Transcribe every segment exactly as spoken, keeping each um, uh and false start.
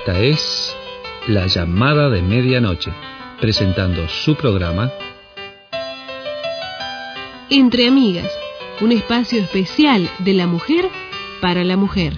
Esta es La Llamada de Medianoche, presentando su programa Entre Amigas, un espacio especial de la mujer para la mujer.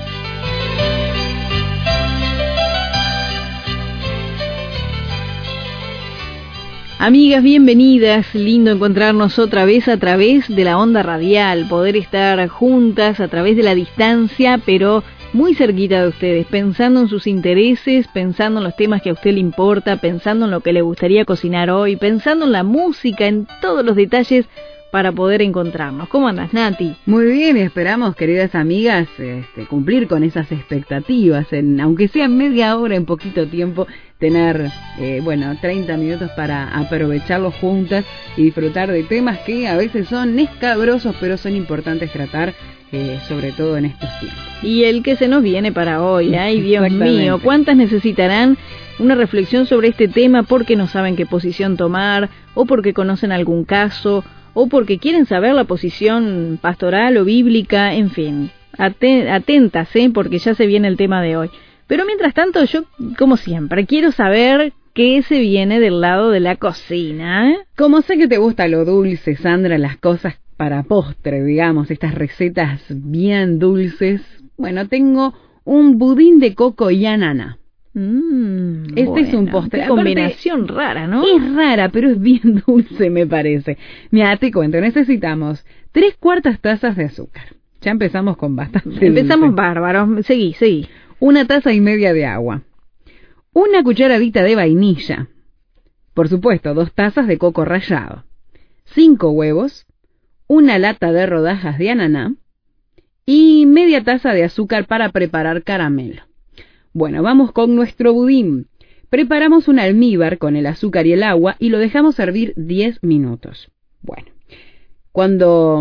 Amigas, bienvenidas, lindo encontrarnos otra vez a través de la onda radial, poder estar juntas a través de la distancia, pero muy cerquita de ustedes, pensando en sus intereses, pensando en los temas que a usted le importa, pensando en lo que le gustaría cocinar hoy, pensando en la música, en todos los detalles para poder encontrarnos. ¿Cómo andas, Nati? Muy bien, esperamos, queridas amigas, este, cumplir con esas expectativas, en, aunque sea media hora, en poquito tiempo, tener, eh, bueno, treinta minutos para aprovecharlos juntas y disfrutar de temas que a veces son escabrosos, pero son importantes tratar, eh, sobre todo en estos tiempos. Y el que se nos viene para hoy, ay Dios mío, ¿cuántas necesitarán una reflexión sobre este tema porque no saben qué posición tomar, o porque conocen algún caso, o porque quieren saber la posición pastoral o bíblica, en fin, atentas, ¿eh? Porque ya se viene el tema de hoy. Pero mientras tanto, yo, como siempre, quiero saber qué se viene del lado de la cocina, ¿eh? Como sé que te gusta lo dulce, Sandra, las cosas para postre, digamos, estas recetas bien dulces, bueno, tengo un budín de coco y ananá. Mm, este bueno, es un postre. Qué combinación Aparte, rara, ¿no? Es rara, pero es bien dulce, me parece. Mira, te cuento, necesitamos tres cuartas tazas de azúcar. Ya empezamos con bastante. Empezamos dulce. bárbaros. Seguí, seguí. Una taza y media de agua. Una cucharadita de vainilla. Por supuesto, dos tazas de coco rallado. Cinco huevos. Una lata de rodajas de ananá. Y media taza de azúcar para preparar caramelo. Bueno, vamos con nuestro budín. Preparamos un almíbar con el azúcar y el agua y lo dejamos hervir diez minutos. Bueno, cuando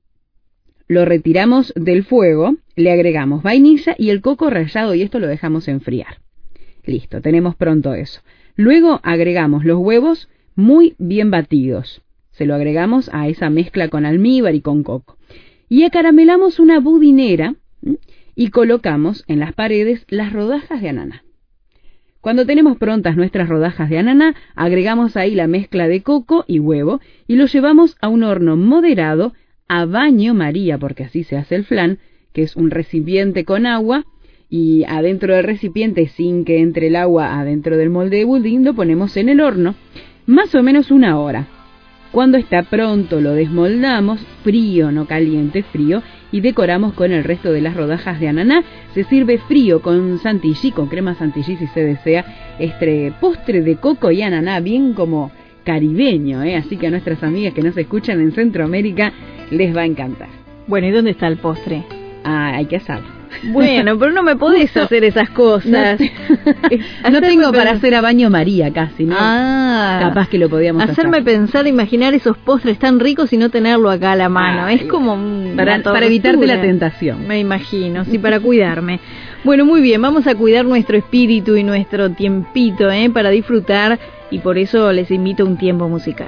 lo retiramos del fuego, le agregamos vainilla y el coco rallado y esto lo dejamos enfriar. Listo, tenemos pronto eso. Luego agregamos los huevos muy bien batidos. Se lo agregamos a esa mezcla con almíbar y con coco. Y acaramelamos una budinera y colocamos en las paredes las rodajas de ananá. Cuando tenemos prontas nuestras rodajas de ananá, agregamos ahí la mezcla de coco y huevo y lo llevamos a un horno moderado a baño María, porque así se hace el flan, que es un recipiente con agua y adentro del recipiente, sin que entre el agua adentro del molde de budín, lo ponemos en el horno más o menos una hora. Cuando está pronto lo desmoldamos, frío, no caliente, frío, y decoramos con el resto de las rodajas de ananá. Se sirve frío con chantilly, con crema chantilly si se desea, este postre de coco y ananá, bien como caribeño, ¿eh? Así que a nuestras amigas que nos escuchan en Centroamérica les va a encantar. Bueno, ¿y dónde está el postre? Ah, hay que hacerlo. Bueno, pero no me podés Justo, hacer esas cosas. No, no tengo para hacer a baño María casi, ¿no? Ah, capaz que lo podíamos hacerme hacer. pensar, imaginar esos postres tan ricos y no tenerlo acá a la mano. Ay, es como un, para, para evitarte la tentación. Me imagino, sí, para cuidarme. Bueno, muy bien, vamos a cuidar nuestro espíritu y nuestro tiempito, ¿eh? Para disfrutar, y por eso les invito a un tiempo musical.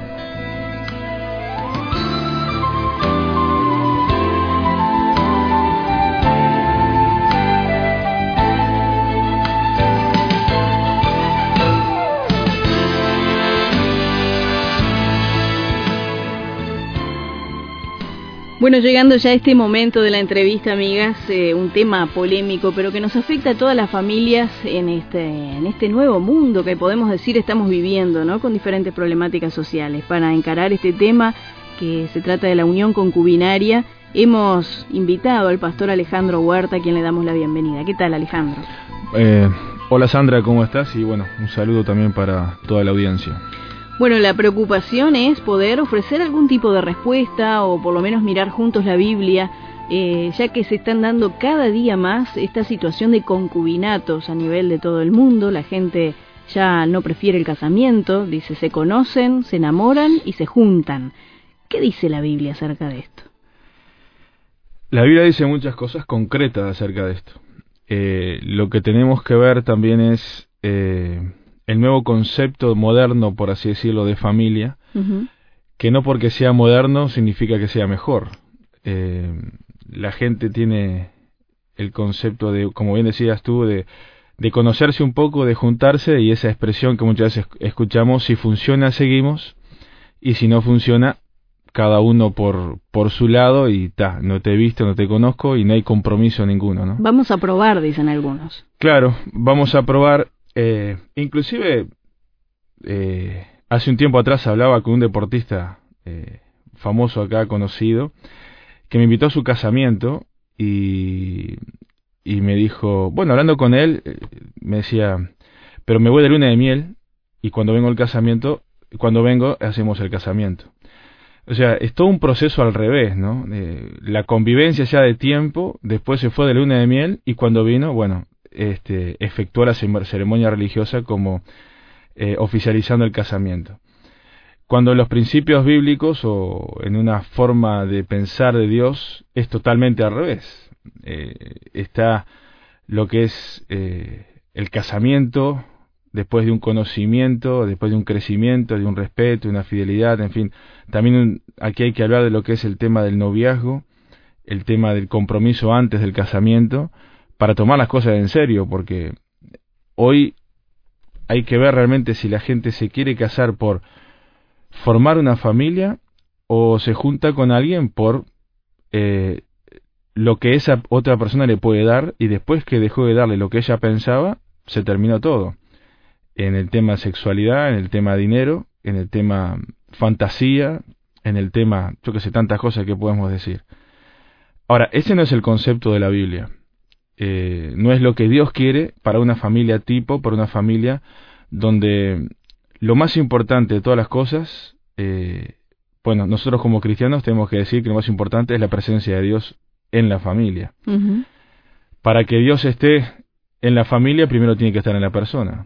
Bueno, llegando ya a este momento de la entrevista, amigas, eh, un tema polémico, pero que nos afecta a todas las familias en este, en este nuevo mundo que podemos decir estamos viviendo, ¿no? Con diferentes problemáticas sociales. Para encarar este tema, que se trata de la unión concubinaria, hemos invitado al pastor Alejandro Huerta, a quien le damos la bienvenida. ¿Qué tal, Alejandro? Eh, hola, Sandra, ¿cómo estás? Y bueno, un saludo también para toda la audiencia. Bueno, la preocupación es poder ofrecer algún tipo de respuesta o por lo menos mirar juntos la Biblia, eh, ya que se están dando cada día más esta situación de concubinatos a nivel de todo el mundo. La gente ya no prefiere el casamiento, dice, se conocen, se enamoran y se juntan. ¿Qué dice la Biblia acerca de esto? La Biblia dice muchas cosas concretas acerca de esto. Eh, lo que tenemos que ver también es eh, el nuevo concepto moderno, por así decirlo, de familia, uh-huh. que no porque sea moderno significa que sea mejor. Eh, la gente tiene el concepto de, como bien decías tú, de, de conocerse un poco, de juntarse, y esa expresión que muchas veces escuchamos, si funciona seguimos, y si no funciona, cada uno por por su lado, y ta, no te he visto, no te conozco, y no hay compromiso ninguno, ¿no? Vamos a probar, dicen algunos. Claro, vamos a probar. Eh, inclusive, eh, hace un tiempo atrás hablaba con un deportista eh, famoso acá, conocido, que me invitó a su casamiento, y, y me dijo, bueno, hablando con él, eh, me decía, pero me voy de luna de miel, y cuando vengo al casamiento, cuando vengo, hacemos el casamiento. O sea, es todo un proceso al revés, ¿no? Eh, la convivencia ya de tiempo, después se fue de luna de miel, y cuando vino, bueno, este, efectuó la ceremonia religiosa como eh, oficializando el casamiento. Cuando en los principios bíblicos o en una forma de pensar de Dios es totalmente al revés. Eh, está lo que es eh, el casamiento, después de un conocimiento, después de un crecimiento, de un respeto, de una fidelidad, en fin. También un, aquí hay que hablar de lo que es el tema del noviazgo, el tema del compromiso antes del casamiento, para tomar las cosas en serio, porque hoy hay que ver realmente si la gente se quiere casar por formar una familia o se junta con alguien por eh, lo que esa otra persona le puede dar, y después que dejó de darle lo que ella pensaba, se terminó todo. En el tema sexualidad, en el tema dinero, en el tema fantasía, en el tema, yo que sé, tantas cosas que podemos decir. Ahora, ese no es el concepto de la Biblia. Eh, no es lo que Dios quiere para una familia tipo, para una familia donde lo más importante de todas las cosas, eh, bueno, nosotros como cristianos tenemos que decir que lo más importante es la presencia de Dios en la familia. Uh-huh. Para que Dios esté en la familia, primero tiene que estar en la persona.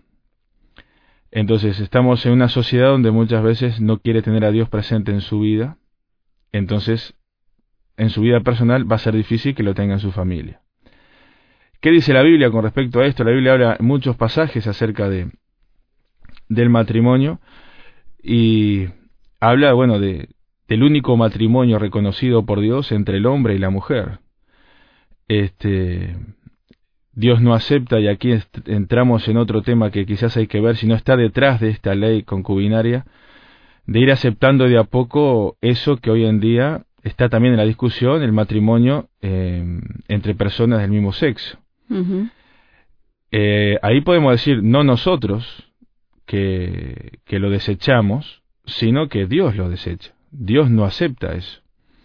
Entonces estamos en una sociedad donde muchas veces no quiere tener a Dios presente en su vida, entonces en su vida personal va a ser difícil que lo tenga en su familia. ¿Qué dice la Biblia con respecto a esto? La Biblia habla en muchos pasajes acerca de del matrimonio, y habla, bueno, de del único matrimonio reconocido por Dios entre el hombre y la mujer. Este Dios no acepta, y aquí est- entramos en otro tema que quizás hay que ver si no está detrás de esta ley concubinaria, de ir aceptando de a poco eso que hoy en día está también en la discusión, el matrimonio eh, entre personas del mismo sexo. Uh-huh. Eh, ahí podemos decir, no nosotros que, que lo desechamos, sino que Dios lo desecha. Dios no acepta eso.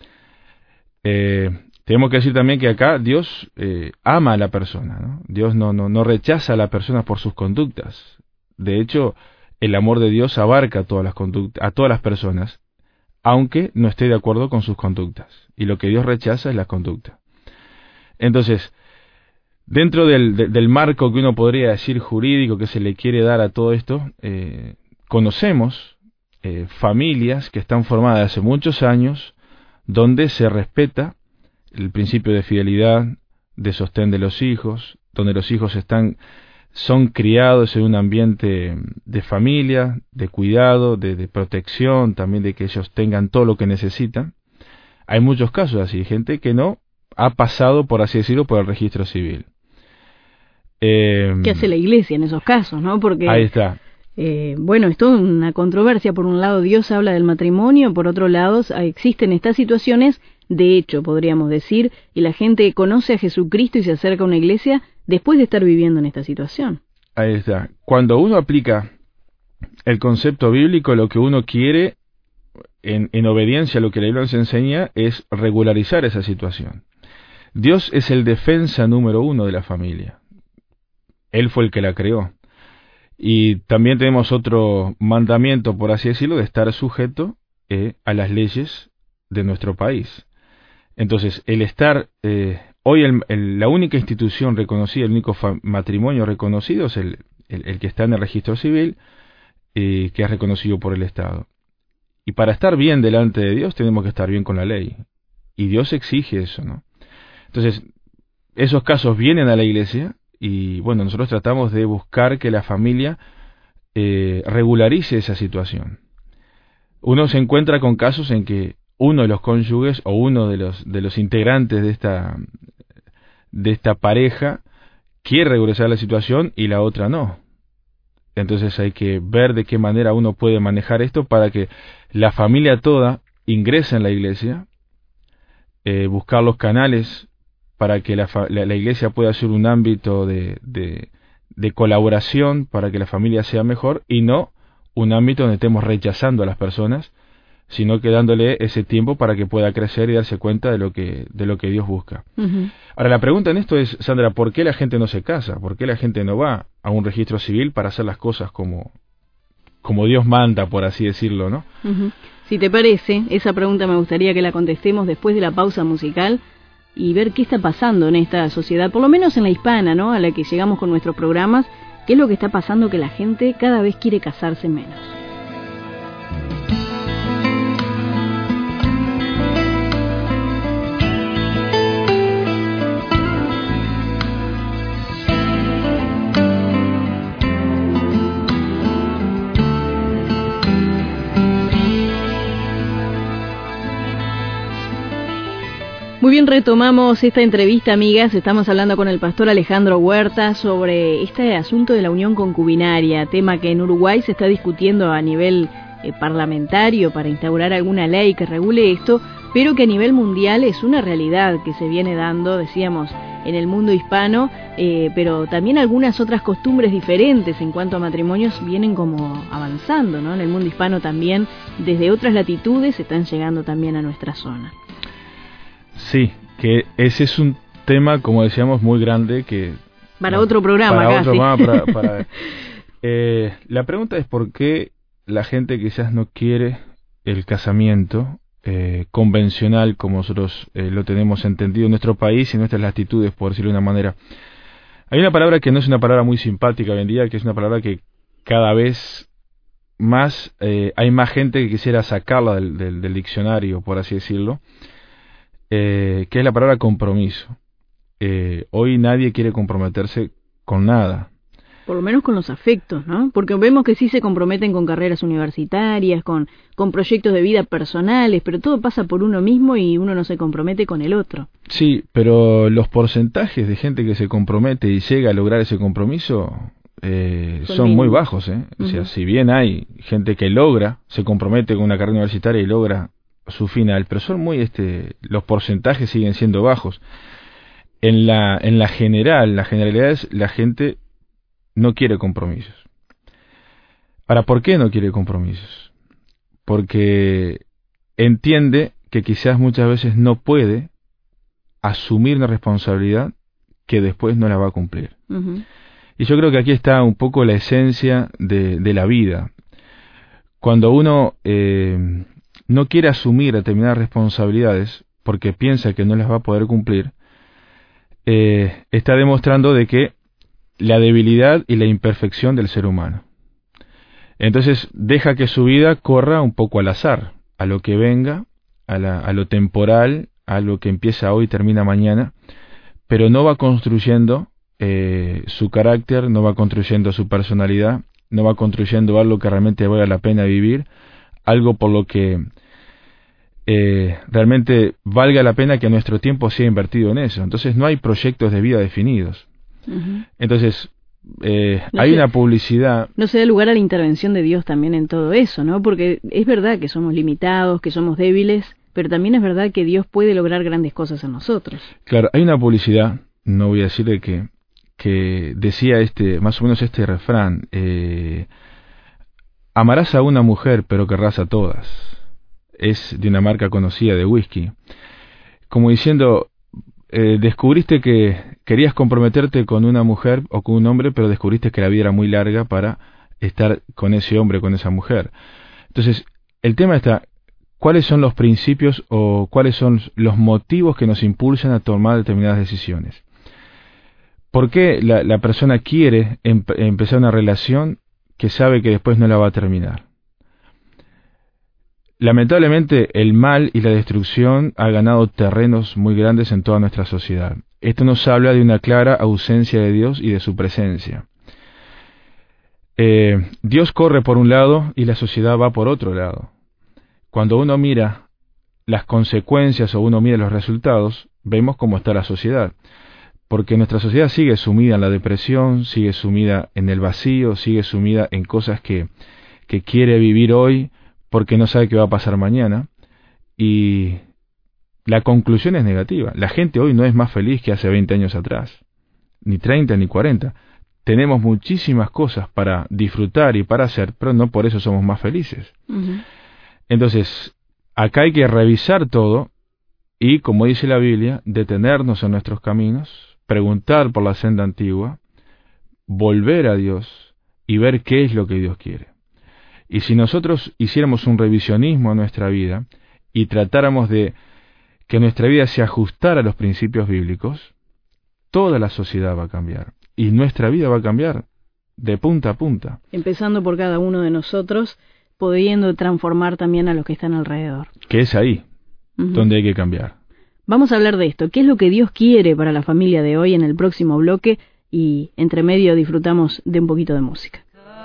Eh, tenemos que decir también que acá Dios eh, ama a la persona, ¿no? Dios no, no, no rechaza a la persona por sus conductas. De hecho, el amor de Dios abarca a todas las conductas, a todas las personas, aunque no esté de acuerdo con sus conductas. Y lo que Dios rechaza es la conducta. Entonces, dentro del, de, del marco que uno podría decir jurídico que se le quiere dar a todo esto, eh, conocemos eh, familias que están formadas hace muchos años, donde se respeta el principio de fidelidad, de sostén de los hijos, donde los hijos están son criados en un ambiente de familia, de cuidado, de, de protección, también de que ellos tengan todo lo que necesitan. Hay muchos casos así, gente que no ha pasado, por así decirlo, por el registro civil. Eh, ¿Qué hace la Iglesia en esos casos, no? Porque ahí está. Eh, bueno, es toda una controversia. Por un lado, Dios habla del matrimonio, por otro lado, existen estas situaciones, de hecho, podríamos decir, y la gente conoce a Jesucristo y se acerca a una iglesia después de estar viviendo en esta situación. Ahí está. Cuando uno aplica el concepto bíblico, lo que uno quiere, en, en obediencia a lo que la Biblia nos enseña, es regularizar esa situación. Dios es el defensa número uno de la familia. Él fue el que la creó. Y también tenemos otro mandamiento, por así decirlo, de estar sujeto eh, a las leyes de nuestro país. Entonces, el estar, eh, hoy el, el, la única institución reconocida, el único fa- matrimonio reconocido es el, el, el que está en el registro civil, eh, que es reconocido por el Estado. Y para estar bien delante de Dios tenemos que estar bien con la ley. Y Dios exige eso, ¿no? Entonces, esos casos vienen a la iglesia y, bueno, nosotros tratamos de buscar que la familia eh, regularice esa situación. Uno se encuentra con casos en que uno de los cónyuges o uno de los de los integrantes de esta de esta pareja quiere regularizar la situación y la otra no. Entonces hay que ver de qué manera uno puede manejar esto para que la familia toda ingrese en la iglesia, eh, buscar los canales para que la, la, la iglesia pueda ser un ámbito de, de, de colaboración para que la familia sea mejor y no un ámbito donde estemos rechazando a las personas, sino que dándole ese tiempo para que pueda crecer y darse cuenta de lo que de lo que Dios busca. Uh-huh. Ahora, la pregunta en esto es, Sandra, ¿por qué la gente no se casa? ¿Por qué la gente no va a un registro civil para hacer las cosas como, como Dios manda, por así decirlo, ¿no? Uh-huh. Si te parece, esa pregunta me gustaría que la contestemos después de la pausa musical y ver qué está pasando en esta sociedad, por lo menos en la hispana, ¿no?, a la que llegamos con nuestros programas, qué es lo que está pasando que la gente cada vez quiere casarse menos. Muy bien, retomamos esta entrevista, amigas. Estamos hablando con el pastor Alejandro Huerta sobre este asunto de la unión concubinaria, tema que en Uruguay se está discutiendo a nivel eh, parlamentario para instaurar alguna ley que regule esto, pero que a nivel mundial es una realidad que se viene dando, decíamos, en el mundo hispano, eh, pero también algunas otras costumbres diferentes en cuanto a matrimonios vienen como avanzando, ¿no? En el mundo hispano también, desde otras latitudes, están llegando también a nuestra zona. Sí, que ese es un tema, como decíamos, muy grande que... Para no, otro programa, para casi. Otro programa, para, para, eh, la pregunta es por qué la gente quizás no quiere el casamiento eh, convencional como nosotros eh, lo tenemos entendido en nuestro país y en nuestras latitudes, por decirlo de una manera. Hay una palabra que no es una palabra muy simpática hoy en día, que es una palabra que cada vez más eh, hay más gente que quisiera sacarla del, del, del diccionario, por así decirlo. Eh, que es la palabra compromiso. Eh, hoy nadie quiere comprometerse con nada. Por lo menos con los afectos, ¿no? Porque vemos que sí se comprometen con carreras universitarias, con, con proyectos de vida personales, pero todo pasa por uno mismo y uno no se compromete con el otro. Sí, pero los porcentajes de gente que se compromete y llega a lograr ese compromiso eh, son, son muy bajos, ¿eh? Uh-huh. O sea, si bien hay gente que logra, se compromete con una carrera universitaria y logra su final, pero son muy este los porcentajes siguen siendo bajos. En la en la general, la generalidad es la gente no quiere compromisos. Ahora, ¿por qué no quiere compromisos? Porque entiende que quizás muchas veces no puede asumir una responsabilidad que después no la va a cumplir. Uh-huh. Y yo creo que aquí está un poco la esencia de, de la vida. Cuando uno eh, no quiere asumir determinadas responsabilidades porque piensa que no las va a poder cumplir, eh, está demostrando de que la debilidad y la imperfección del ser humano. Entonces deja que su vida corra un poco al azar, a lo que venga, a, la, a lo temporal, a lo que empieza hoy y termina mañana, pero no va construyendo eh, su carácter, no va construyendo su personalidad, no va construyendo algo que realmente valga la pena vivir, algo por lo que eh, realmente valga la pena que nuestro tiempo sea invertido en eso. Entonces no hay proyectos de vida definidos. Uh-huh. Entonces eh, no hay sé, una publicidad. No se da lugar a la intervención de Dios también en todo eso, ¿no? Porque es verdad que somos limitados, que somos débiles, pero también es verdad que Dios puede lograr grandes cosas en nosotros. Claro, hay una publicidad, no voy a decirle que que decía este más o menos este refrán: eh, amarás a una mujer pero querrás a todas. Es de una marca conocida de whisky, como diciendo, eh, descubriste que querías comprometerte con una mujer o con un hombre, pero descubriste que la vida era muy larga para estar con ese hombre, con esa mujer. Entonces el tema está: ¿cuáles son los principios o cuáles son los motivos que nos impulsan a tomar determinadas decisiones? ¿Por qué la, la persona quiere em, empezar una relación que sabe que después no la va a terminar? Lamentablemente el mal y la destrucción ha ganado terrenos muy grandes en toda nuestra sociedad. Esto nos habla de una clara ausencia de Dios y de su presencia. Eh, Dios corre por un lado y la sociedad va por otro lado. Cuando uno mira las consecuencias o uno mira los resultados, vemos cómo está la sociedad. porque nuestra sociedad sigue sumida en la depresión, sigue sumida en el vacío, sigue sumida en cosas que, que quiere vivir hoy porque no sabe qué va a pasar mañana, y la conclusión es negativa. La gente hoy no es más feliz que hace veinte años atrás, ni treinta ni cuarenta. Tenemos muchísimas cosas para disfrutar y para hacer, pero no por eso somos más felices. Uh-huh. Entonces, acá hay que revisar todo y, como dice la Biblia, detenernos en nuestros caminos, preguntar por la senda antigua, volver a Dios y ver qué es lo que Dios quiere. Y si nosotros hiciéramos un revisionismo a nuestra vida y tratáramos de que nuestra vida se ajustara a los principios bíblicos, toda la sociedad va a cambiar y nuestra vida va a cambiar de punta a punta. Empezando por cada uno de nosotros, pudiendo transformar también a los que están alrededor. Que es ahí uh-huh. donde hay que cambiar. Vamos a hablar de esto, qué es lo que Dios quiere para la familia de hoy en el próximo bloque, y entre medio disfrutamos de un poquito de música.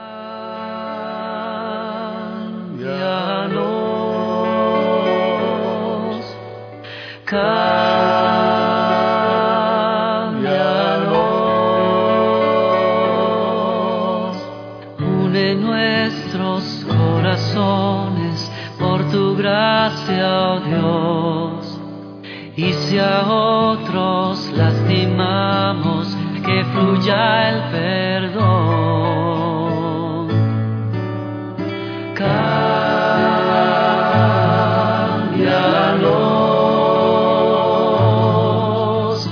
Cámbianos, cámbianos, une nuestros corazones por tu gracia, oh Dios. Y si a otros lastimamos, que fluya el perdón. Cámbianos,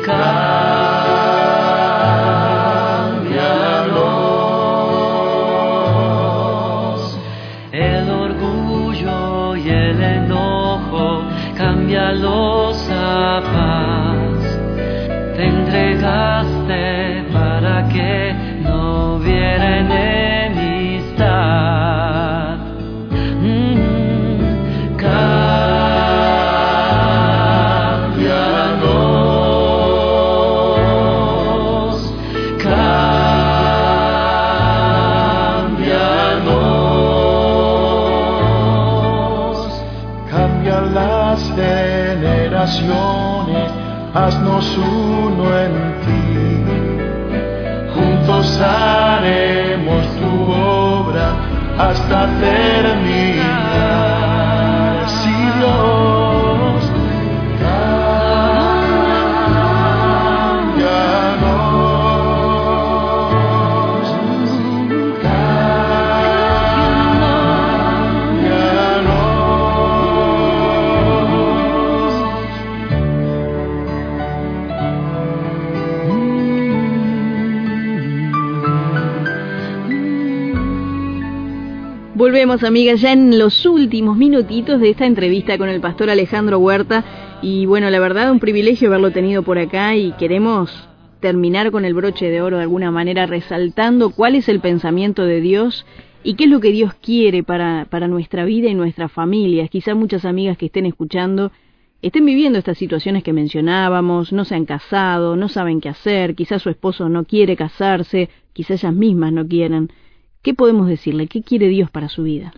cámbianos. El orgullo y el enojo, cámbialos a paz. Te entregaste para que no hubiera enemistad. Mm, cámbianos, cámbianos. Cambia las generaciones, haznos uno en ti. Juntos haremos tu obra hasta terminar. Si Dios, cámbianos, cámbianos. Volvemos, amigas, ya en los últimos minutitos de esta entrevista con el pastor Alejandro Huerta, y bueno, la verdad, un privilegio haberlo tenido por acá, y queremos terminar con el broche de oro de alguna manera, resaltando cuál es el pensamiento de Dios y qué es lo que Dios quiere para, para nuestra vida y nuestras familias. Quizás muchas amigas que estén escuchando estén viviendo estas situaciones que mencionábamos, no se han casado, no saben qué hacer, quizás su esposo no quiere casarse, quizás ellas mismas no quieren. ¿Qué podemos decirle? ¿Qué quiere Dios para su vida?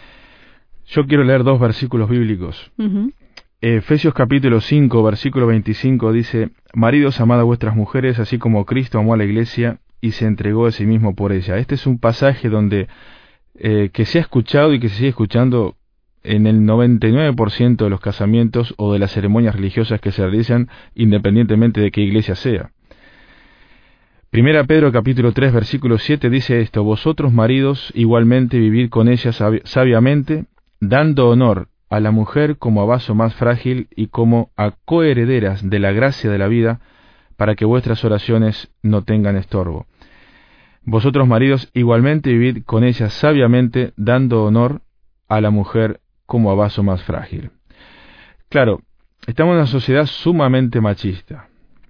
Yo quiero leer dos versículos bíblicos. Uh-huh. Efesios capítulo cinco, versículo veinticinco dice: Maridos, amad a vuestras mujeres, así como Cristo amó a la iglesia y se entregó a sí mismo por ella. Este es un pasaje donde eh, que se ha escuchado y que se sigue escuchando en el noventa y nueve por ciento de los casamientos o de las ceremonias religiosas que se realizan, independientemente de qué iglesia sea. Primera Pedro capítulo tres, versículo siete dice esto: Vosotros, maridos, igualmente vivid con ella sabiamente, dando honor a la mujer como a vaso más frágil y como a coherederas de la gracia de la vida, para que vuestras oraciones no tengan estorbo. Vosotros, maridos, igualmente vivid con ella sabiamente, dando honor a la mujer como a vaso más frágil. Claro, estamos en una sociedad sumamente machista.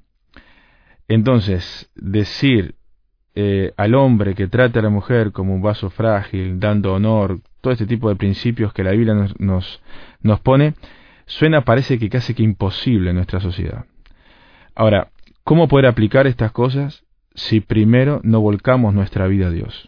Entonces, decir eh, al hombre que trata a la mujer como un vaso frágil, dando honor, todo este tipo de principios que la Biblia nos, nos, nos pone, suena, parece que casi que imposible en nuestra sociedad. Ahora, ¿cómo poder aplicar estas cosas si primero no volcamos nuestra vida a Dios?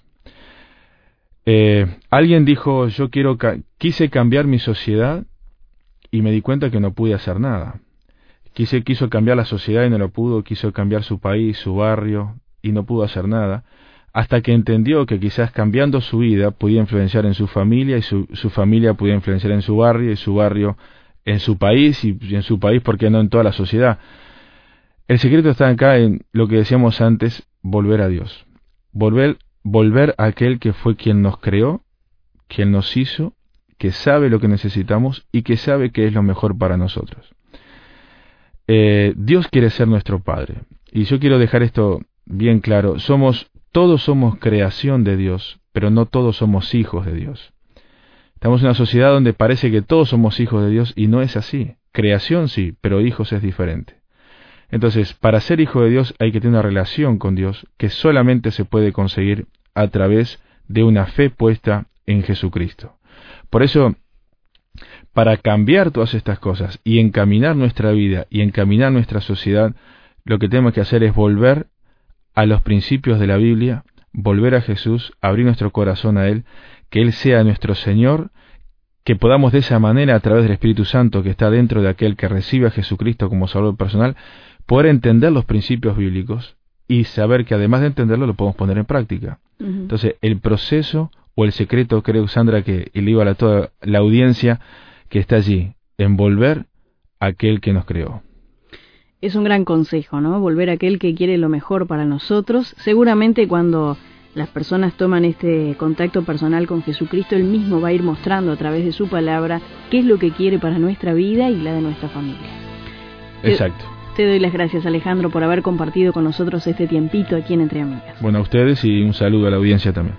Eh, alguien dijo: yo quiero ca- quise cambiar mi sociedad y me di cuenta que no pude hacer nada. Quiso, quiso cambiar la sociedad y no lo pudo, quiso cambiar su país, su barrio, y no pudo hacer nada, hasta que entendió que quizás cambiando su vida podía influenciar en su familia, y su, su familia podía influenciar en su barrio, y su barrio en su país, y, y en su país, ¿por qué no en toda la sociedad? El secreto está acá en lo que decíamos antes, volver a Dios. Volver, volver a aquel que fue quien nos creó, quien nos hizo, que sabe lo que necesitamos y que sabe que es lo mejor para nosotros. Eh, Dios quiere ser nuestro Padre. Y yo quiero dejar esto bien claro. Somos, todos somos creación de Dios, pero no todos somos hijos de Dios. Estamos en una sociedad donde parece que todos somos hijos de Dios y no es así. Creación sí, pero hijos es diferente. Entonces, para ser hijo de Dios hay que tener una relación con Dios que solamente se puede conseguir a través de una fe puesta en Jesucristo. Por eso, para cambiar todas estas cosas y encaminar nuestra vida y encaminar nuestra sociedad, lo que tenemos que hacer es volver a los principios de la Biblia, volver a Jesús, abrir nuestro corazón a Él, que Él sea nuestro Señor, que podamos de esa manera, a través del Espíritu Santo que está dentro de aquel que recibe a Jesucristo como Salvador personal, poder entender los principios bíblicos y saber que además de entenderlo lo podemos poner en práctica. Uh-huh. Entonces, el proceso o el secreto, creo, Sandra, que le digo a la, toda la audiencia que está allí, en volver a aquel que nos creó. Es un gran consejo, ¿no? Volver a aquel que quiere lo mejor para nosotros. Seguramente cuando las personas toman este contacto personal con Jesucristo, Él mismo va a ir mostrando a través de su palabra qué es lo que quiere para nuestra vida y la de nuestra familia. Exacto. Te, te doy las gracias, Alejandro, por haber compartido con nosotros este tiempito aquí en Entre Amigas. Bueno, a ustedes y un saludo a la audiencia también.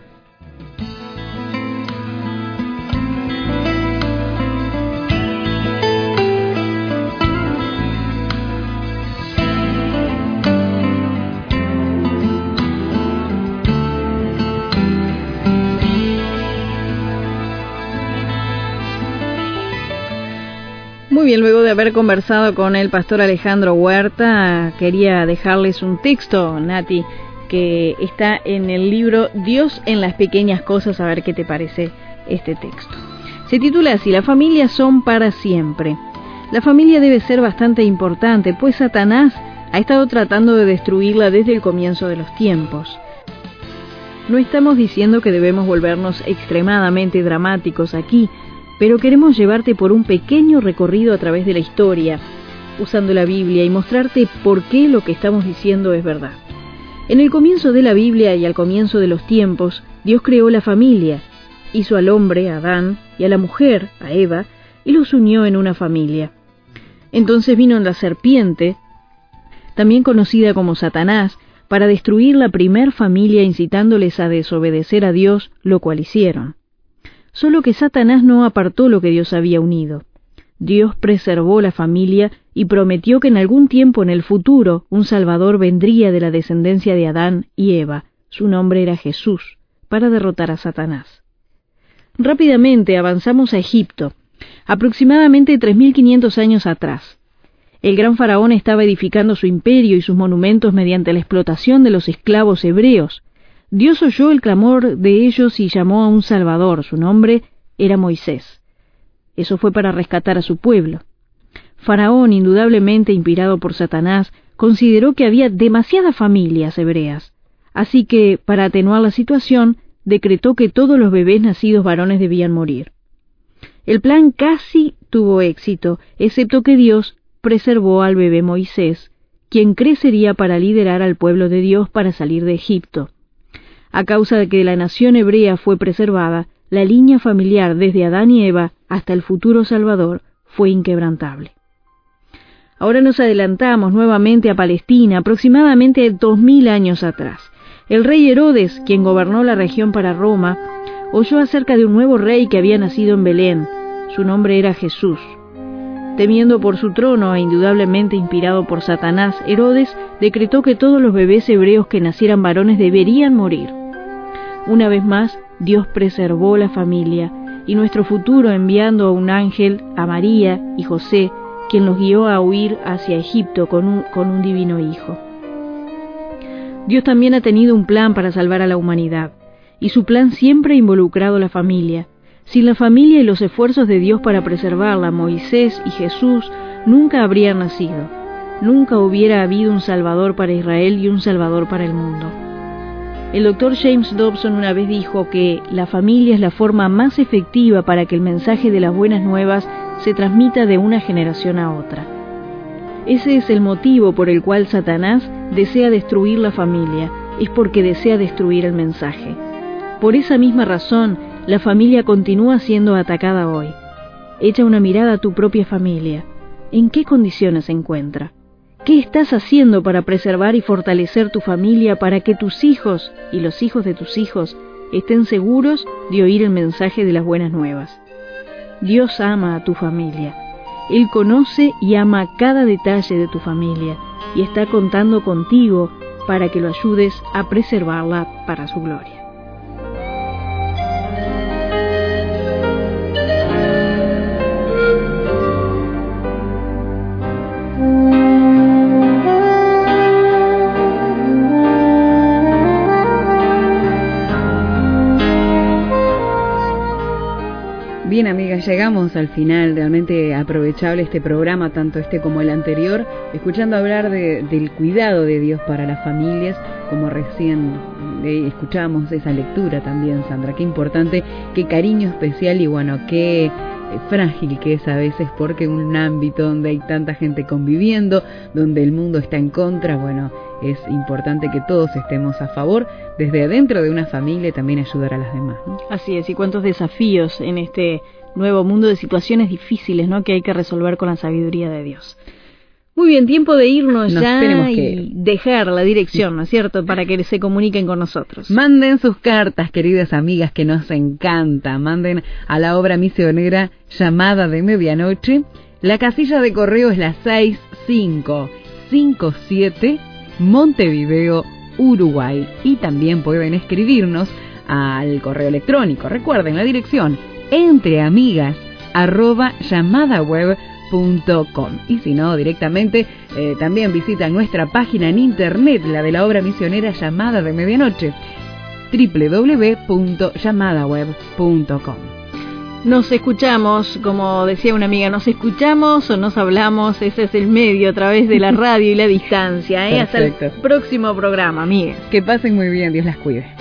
Muy bien, luego de haber conversado con el pastor Alejandro Huerta, quería dejarles un texto, Nati, que está en el libro Dios en las pequeñas cosas, a ver qué te parece este texto. Se titula así: las familias son para siempre. La familia debe ser bastante importante, pues Satanás ha estado tratando de destruirla desde el comienzo de los tiempos. No estamos diciendo que debemos volvernos extremadamente dramáticos aquí, pero queremos llevarte por un pequeño recorrido a través de la historia, usando la Biblia y mostrarte por qué lo que estamos diciendo es verdad. En el comienzo de la Biblia y al comienzo de los tiempos, Dios creó la familia, hizo al hombre, a Adán, y a la mujer, a Eva, y los unió en una familia. Entonces vino la serpiente, también conocida como Satanás, para destruir la primer familia incitándoles a desobedecer a Dios, lo cual hicieron. Solo que Satanás no apartó lo que Dios había unido. Dios preservó la familia y prometió que en algún tiempo en el futuro un Salvador vendría de la descendencia de Adán y Eva. Su nombre era Jesús, para derrotar a Satanás. Rápidamente avanzamos a Egipto, aproximadamente tres mil quinientos años atrás. El gran faraón estaba edificando su imperio y sus monumentos mediante la explotación de los esclavos hebreos. Dios oyó el clamor de ellos y llamó a un Salvador. Su nombre era Moisés. Eso fue para rescatar a su pueblo. Faraón, indudablemente inspirado por Satanás, consideró que había demasiadas familias hebreas. Así que, para atenuar la situación, decretó que todos los bebés nacidos varones debían morir. El plan casi tuvo éxito, excepto que Dios preservó al bebé Moisés, quien crecería para liderar al pueblo de Dios para salir de Egipto. A causa de que la nación hebrea fue preservada, la línea familiar desde Adán y Eva hasta el futuro Salvador fue inquebrantable. Ahora nos adelantamos nuevamente a Palestina, aproximadamente dos mil años atrás. El rey Herodes, quien gobernó la región para Roma, oyó acerca de un nuevo rey que había nacido en Belén. Su nombre era Jesús. Temiendo por su trono e indudablemente inspirado por Satanás, Herodes decretó que todos los bebés hebreos que nacieran varones deberían morir. Una vez más, Dios preservó la familia y nuestro futuro enviando a un ángel, a María y José, quien los guió a huir hacia Egipto con un, con un divino hijo. Dios también ha tenido un plan para salvar a la humanidad, y su plan siempre ha involucrado a la familia. Sin la familia y los esfuerzos de Dios para preservarla, Moisés y Jesús nunca habrían nacido. nunca hubiera habido un Salvador para Israel y un Salvador para el mundo. El doctor James Dobson una vez dijo que la familia es la forma más efectiva para que el mensaje de las buenas nuevas se transmita de una generación a otra. Ese es el motivo por el cual Satanás desea destruir la familia, es porque desea destruir el mensaje. Por esa misma razón, la familia continúa siendo atacada hoy. Echa una mirada a tu propia familia. ¿En qué condiciones se encuentra? ¿Qué estás haciendo para preservar y fortalecer tu familia para que tus hijos y los hijos de tus hijos estén seguros de oír el mensaje de las buenas nuevas? Dios ama a tu familia. Él conoce y ama cada detalle de tu familia y está contando contigo para que lo ayudes a preservarla para su gloria. Bien, amigas, llegamos al final. Realmente aprovechable este programa, tanto este como el anterior, escuchando hablar de, del cuidado de Dios para las familias, como recién eh, escuchamos esa lectura también, Sandra. Qué importante, qué cariño especial y bueno, qué eh, frágil que es a veces, porque en un ámbito donde hay tanta gente conviviendo, donde el mundo está en contra, bueno, es importante que todos estemos a favor, desde adentro de una familia, y también ayudar a las demás, ¿no? Así es, y cuántos desafíos en este nuevo mundo de situaciones difíciles, ¿no?, que hay que resolver con la sabiduría de Dios. Muy bien, tiempo de irnos Nos ya tenemos que y ir. dejar la dirección, ¿no es cierto?, para que se comuniquen con nosotros. Manden sus cartas, queridas amigas, que nos encanta. Manden a la obra misionera Llamada de Medianoche. La casilla de correo es la seis cinco cinco siete, Montevideo, Uruguay. Y también pueden escribirnos al correo electrónico. Recuerden la dirección: entreamigas arroba llamadaweb punto com. Y si no, directamente eh, también visitan nuestra página en internet, la de la obra misionera Llamada de Medianoche, doble u doble u doble u punto llamadaweb punto com. Nos escuchamos, como decía una amiga, nos escuchamos o nos hablamos, ese es el medio, a través de la radio y la distancia, ¿eh? Hasta el próximo programa, amigas. Que pasen muy bien, Dios las cuide.